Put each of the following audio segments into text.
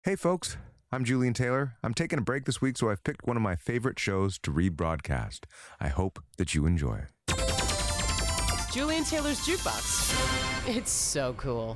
Hey folks, I'm Julian Taylor. I'm taking a break this week, so I've picked one of my favorite shows to rebroadcast. I hope that you enjoy. Julian Taylor's Jukebox. It's so cool.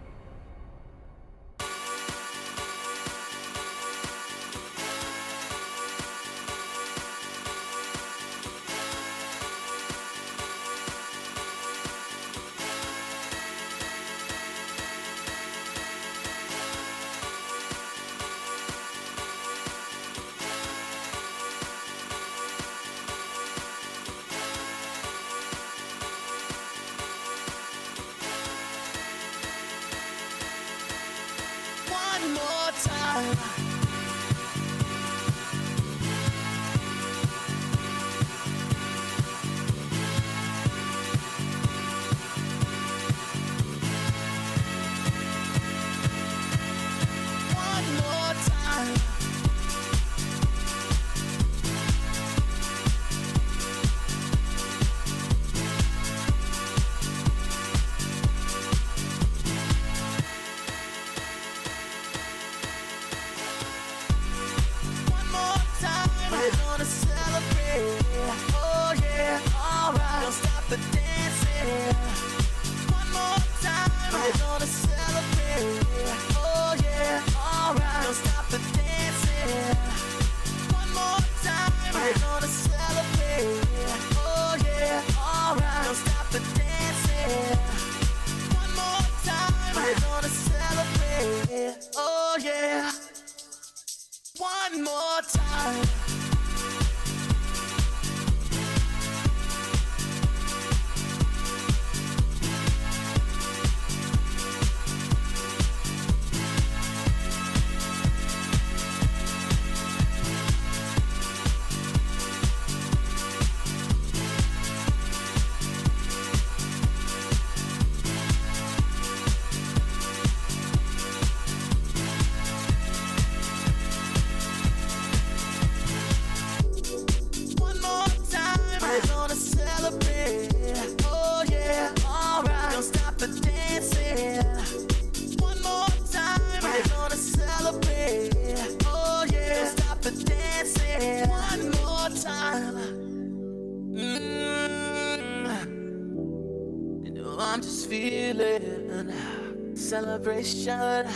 Celebration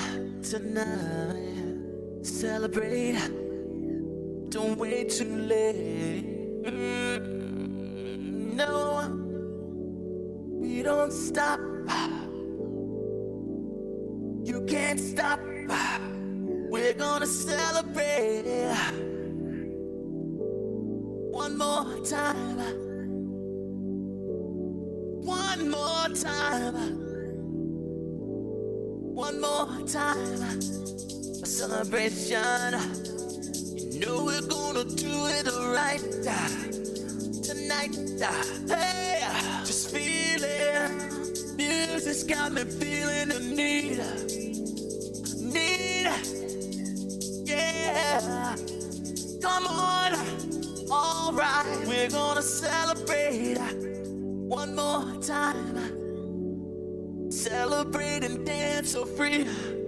tonight. Celebrate. Don't wait too late. No, we don't stop. You can't stop. We're gonna celebrate. One more time. One more time. One more time, a celebration. You know we're gonna do it right tonight. Hey, just feel it. Music's got me feeling the need. Yeah, come on. All right, we're gonna celebrate one more time. Celebrate and dance so free.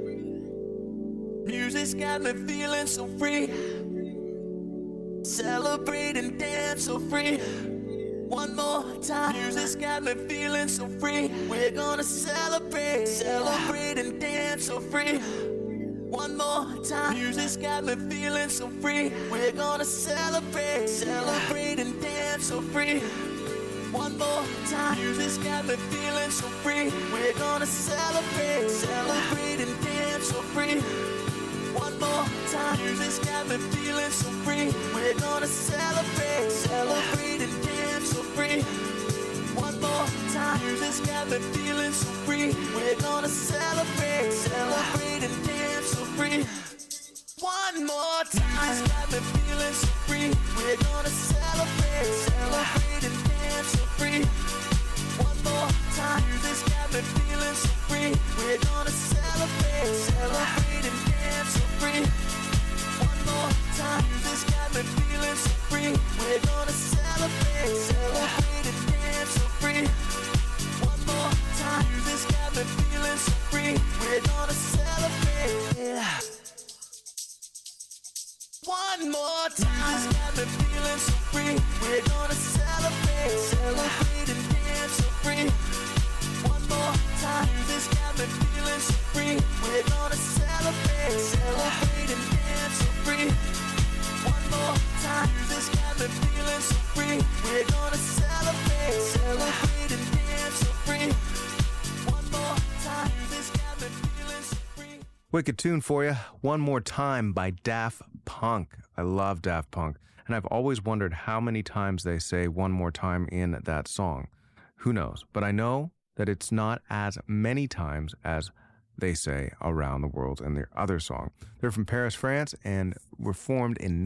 Music's got me feeling so free. Celebrate and dance so free. One more time. Music's got me feeling so free. We're gonna celebrate. Celebrate and dance so free. One more time. Music's got me feeling so free. We're gonna celebrate. Celebrate and dance so free. One more time. Music's got me feeling so free. We're gonna celebrate. Celebrate and dance so free. One more time. Music's got me feeling so free. We're gonna celebrate. Celebrate and dance so free. One more time. Music's got me feeling so free. We're gonna celebrate. Celebrate and dance so free. One more time. Music's got me feeling so free. We're gonna celebrate. Celebrate and dance so free. One more time. Music's got me feeling so free. We're gonna celebrate. Celebrate and dance so free. One more time. Music's got me feeling so free. We're gonna celebrate. Celebrate and dance so free. One more time. Music's got me feeling so free. We're gonna celebrate. One more time. It's got me feeling so free. We're gonna celebrate, celebrate and dance so free. One more time. This got me feeling so free. We're gonna celebrate, celebrate and dance so free. One more time. This got me feeling so free. We're gonna celebrate, celebrate and dance so free. One more time. This got me feeling so free. Wicked tune for you. One More Time by Daft Punk. I love Daft Punk, and I've always wondered how many times they say one more time in that song. Who knows? But I know that it's not as many times as they say Around the World in their other song. They're from Paris, France, and were formed in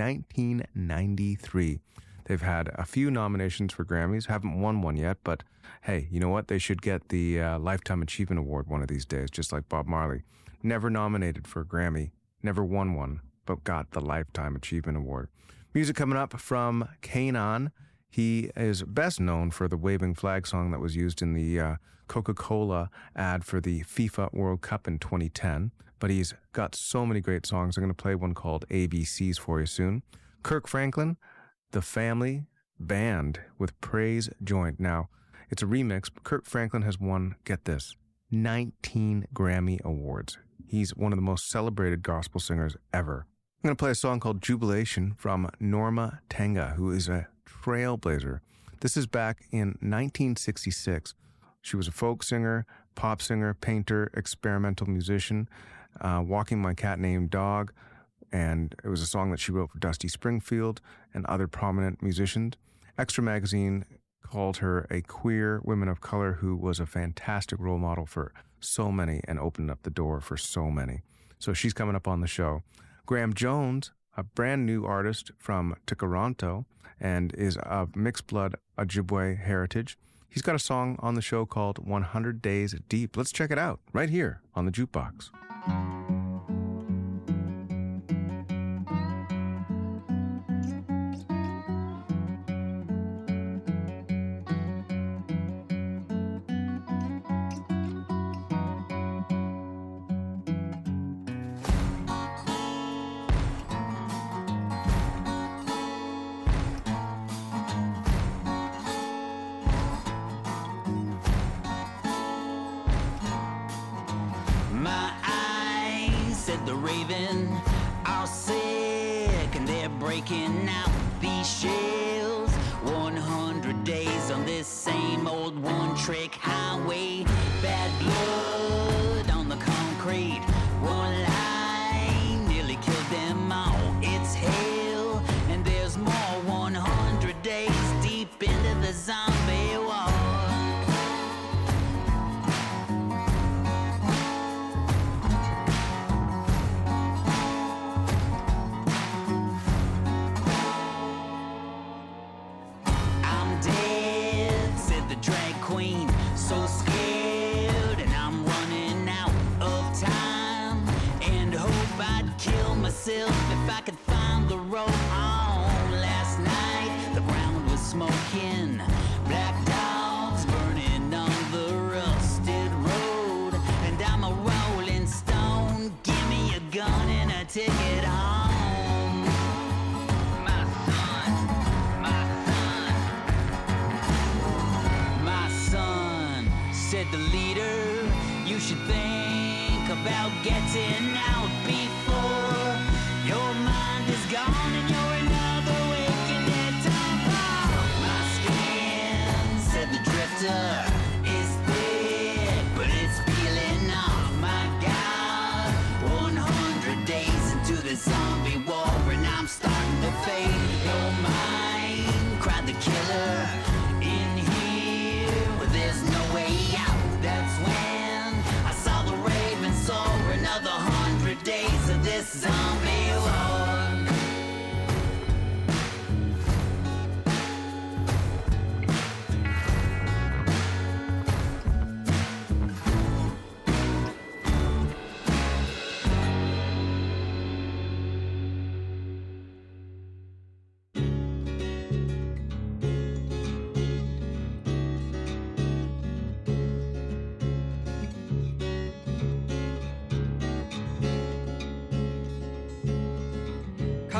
1993. They've had a few nominations for Grammys, haven't won one yet, but hey, you know what? They should get the Lifetime Achievement Award one of these days, just like Bob Marley. Never nominated for a Grammy, never won one, but got the Lifetime Achievement Award. Music coming up from Kanan. He is best known for the waving flag song that was used in the Coca-Cola ad for the FIFA World Cup in 2010, but he's got so many great songs. I'm going to play one called ABCs for you soon. Kirk Franklin, The Family Band with Praise Joint. Now, it's a remix, but Kirk Franklin has won, get this, 19 Grammy Awards. He's one of the most celebrated gospel singers ever. I'm going to play a song called Jubilation from Norma Tenga, who is a trailblazer. This is back in 1966. She was a folk singer, pop singer, painter, experimental musician, Walking My Cat Named Dog, and it was a song that she wrote for Dusty Springfield and other prominent musicians. Extra Magazine called her a queer woman of color who was a fantastic role model for so many and opened up the door for so many. So she's coming up on the show. Graham Jones, a brand new artist from Toronto and is of mixed blood Ojibwe heritage. He's got a song on the show called 100 Days Deep. Let's check it out right here on the Jukebox.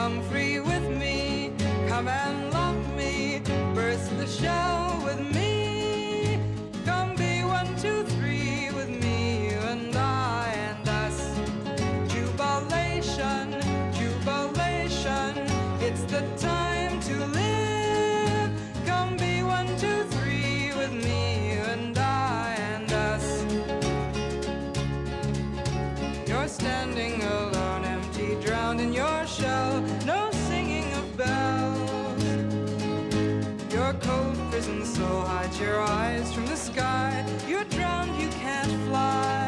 Come free with me, come and love me, burst the shell with me. Come be 1, 2, 3 with me, you and I and us. Jubilation, jubilation, it's the time to live. Come be 1, 2, 3 with me, you and I and us. You're standing alone, empty, drowned in your shell. No singing of bells. Your cold prison soul hides your eyes from the sky. You're drowned, you can't fly.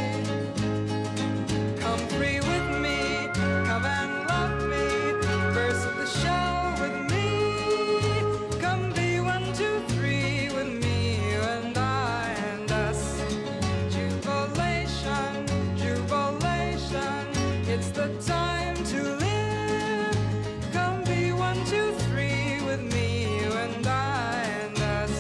Come free with me, come and love me, burst the shell with me. Come be 1, 2, 3 with me, you and I and us. Jubilation, jubilation, it's the time to live. Come be 1, 2, 3 with me, you and I and us.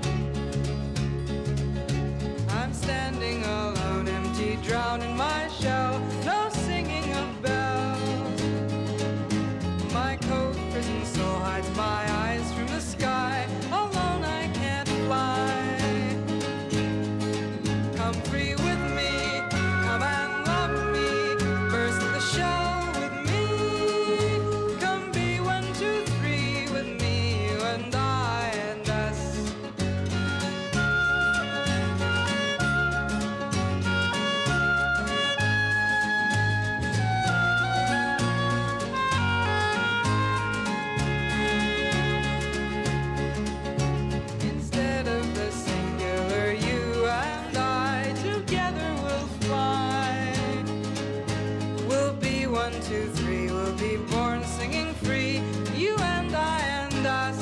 I'm standing alone, empty, drowned in my shell. No singing of bells. My cold prison soul hides my eyes from the sky. Alone I can't fly. Come free with me, come and love me, burst the shell with me. Come be 1, 2, 3 with me, you and I and us. Instead of the singular, you and I together will fly. We'll be 1, 2, 3, we'll be born singing free, you and I and us.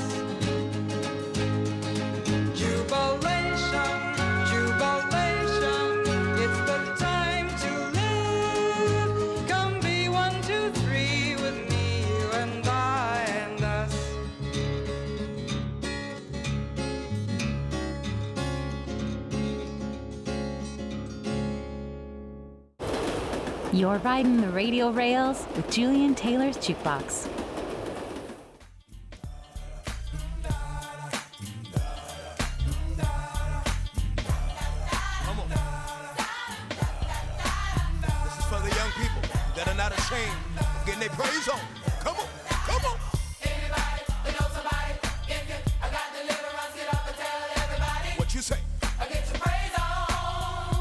Jubilation, jubilation, it's the time to live. Come be 1, 2, 3 with me, you and I and us. You're riding the radio rails with Julian Taylor's Jukebox. Come on. This is for the young people that are not ashamed of getting their praise on. Come on, come on. Anybody who knows somebody, if you got deliverance, get up and tell everybody. What you say? Get your praise on.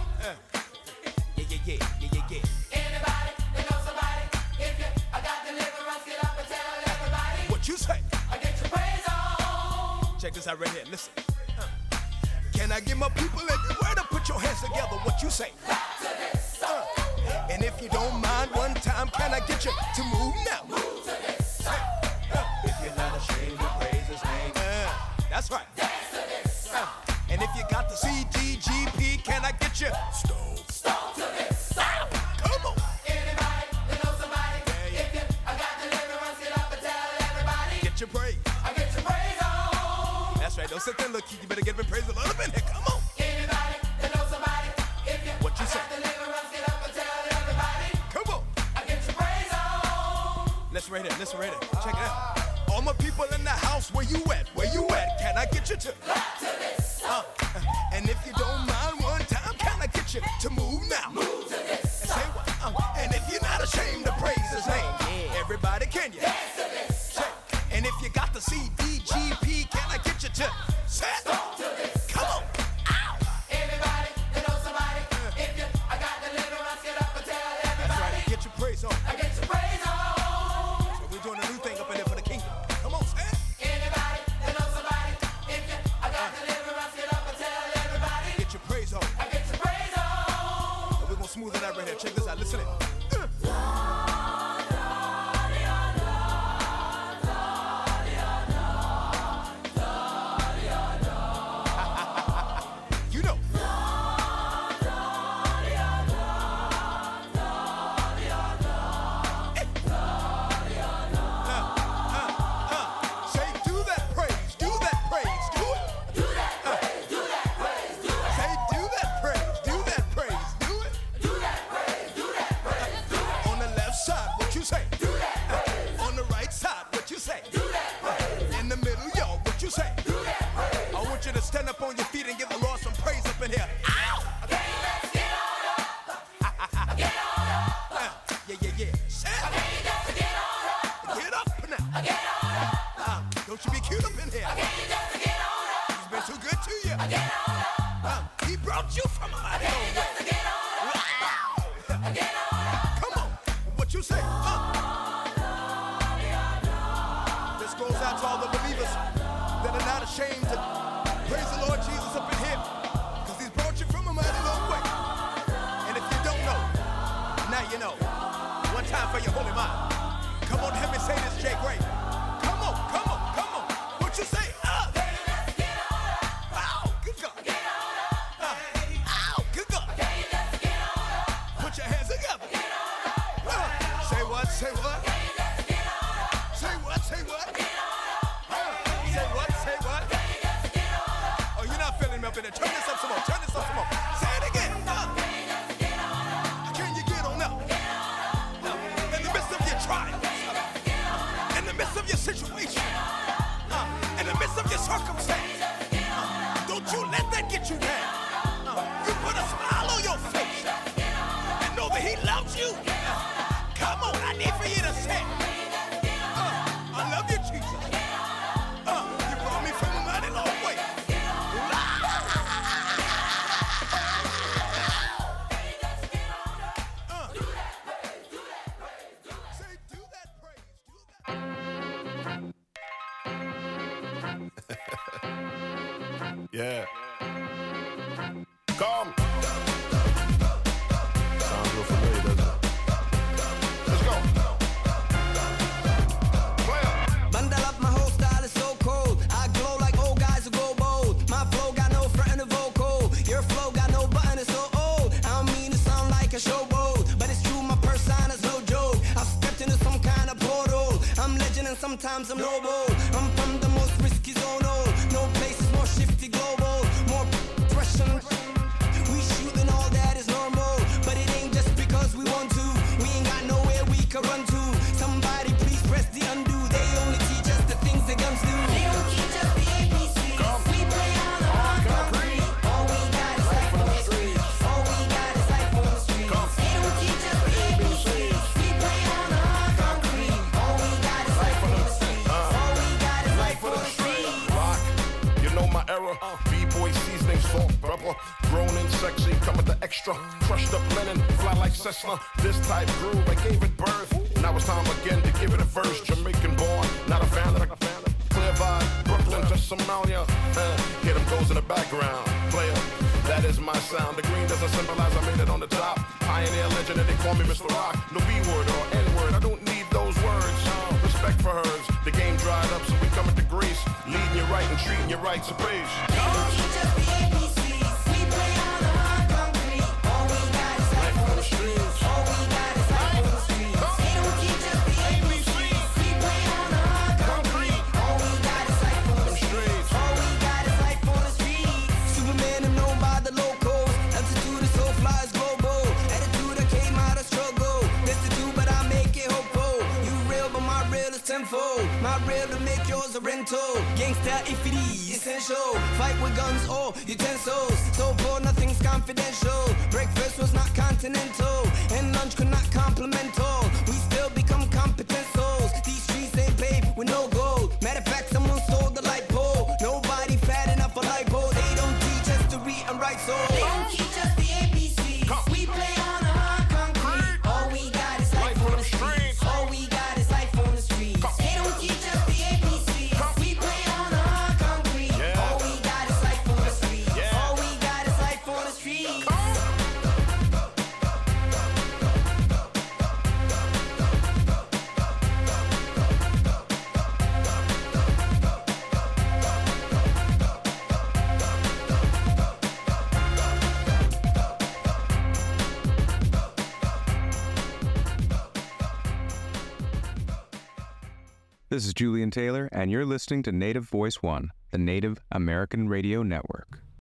Yeah. Anybody who knows somebody, if you got deliverance, get up and tell everybody. What you say? Get your praise on. Check this out right here. Listen. Can I get my people everywhere to put your hands together? What you say? And if you don't mind, one time, can I get you to move now? Move to this. If you're not ashamed to praise his name. That's right. Dance to this. And if you got the CDGP, can I get you stove? Stomp to this. Come on. Anybody who knows somebody, Yeah. if you got deliverance, get up and tell everybody. Get your praise. Get your praise on. That's right. Don't sit there and look. You better get me praise a little bit here. Come on. Anybody who knows somebody, if you What you say? got deliverance, get up and tell everybody. Come on. Get your praise on. Listen right here. Listen right here. Check it out. All my people in the house, where you at? Where you at? Can I get you to? Clap to this. And if you don't mind, one time, can I get you to move now? Move to this. And say what? And if you're not ashamed to praise his name, everybody can you? Dance to this. Check. And if you got the CDGP, can I get you to? Say it. Stomp to this. Come on. Ow. Anybody who knows somebody, if you got deliverance, get up and tell That's everybody. right. Get your praise on. Get your praise on. So we're doing a new thing up in there for the kingdom. Come on, say it. Anybody who knows somebody, if you got deliverance, get up and tell everybody. Get your praise on. Get your praise on. And we're gonna smooth it out right here. Check this out. Listen in. You know. Say it. Get up now. Don't you be cute up in here. He's been too good to you. He brought you from a mighty long way. Come on. What you say? This goes out to all the believers that are not ashamed to praise the Lord Jesus up in here, because he's brought you from a mighty long way. And if you don't know, now you know. One time for your holy mind. Come on, help me say this, Jay Gray. Come on. What you say? Ow, good God. Ow, good God. Put your hands together. Say what? Say what? Say what? Say what? Say what? Oh, you're not feeling me up in there. Turn this up some more. Say it again. Can you get on up? In the midst of your trials, in the midst of your situation, in the midst of your circumstance, don't you let that get you down. You put a smile on your face and know that he loves you. Come on, I need for you to say, I love you, Jesus. You brought me from a mighty long way. Say, do that praise, Yeah. Come. Sounds real familiar, doesn't it? Let's go. Play up. Bundle up, my whole style is so cold. I glow like old guys who go bold. My flow got no front in the vocal. Your flow got no button, it's so old. I don't mean to sound like a showboat, but it's true, my persona's no joke. I've stepped into some kind of portal. I'm legend and sometimes I'm noble. I'm from the most risky zone. No place is more shifty global. More pressure. We shooting all that is normal, but it ain't just because we want to. We ain't got nowhere we can run to. Somebody please press the undo. They only teach us the things that guns do. They don't teach us the ABCs. We play on the hard concrete. All we got is life on the streets. All we got is life on the streets. They don't teach us the ABCs. We play on the hard concrete. All we got is life on the streets. All we got is life on the streets. Rock, you know my era. B-boy seasoning, salt, pepper. Grown and sexy, come with the extra. Crushed up linen, fly like Cessna. This type groove, I gave it birth. Now it's time again to give it a verse. Jamaican born, not a fan of the clear vibe. Brooklyn, just Somalia. Get them goes in the background. Player, that is my sound. The green doesn't symbolize I made it on the top. Pioneer legend, and they call me Mr. Rock. No B-word or N-word, I don't need those words. Respect for hers. The game dried up, so we coming to Greece. Leading you right and treating you right, so praise. They don't teach us the ABCs. We play on the hard concrete. All we got is life on the streets. All we got is life on the streets. They don't teach us the ABCs. We play on the hard concrete. All we got is life on the streets. All we got is life on the streets. Superman, I'm known by the locals. Altitude is so fly is global. Attitude, I came out of struggle. This to do, but I make it hopeful. You real, but my real is tenfold. My real to make yours a rental. Gangsta if it is essential. Fight with guns or utensils. So poor, nothing's confidential. Breakfast was not continental, and lunch could not compliment all. We still become competent souls. These streets ain't paved with no gold. Matter of fact, someone stole the light pole. Nobody fat enough for lipo. They don't teach us to read and write, so they don't teach us the ABCs. We play on the hard concrete. All we got is life on the streets. All we got is life on the streets. They don't teach us the ABCs. We play on the hard concrete. All we got is life on the streets. All we got is life on the streets. This is Julian Taylor, and you're listening to Native Voice One, the Native American Radio Network.